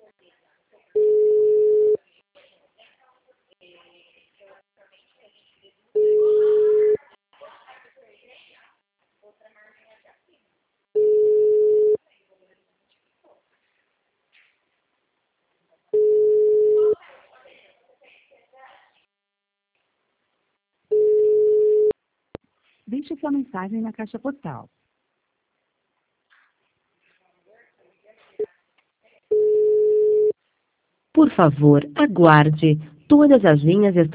Deixe sua mensagem na caixa postal. Por favor, aguarde. Todas as linhas estão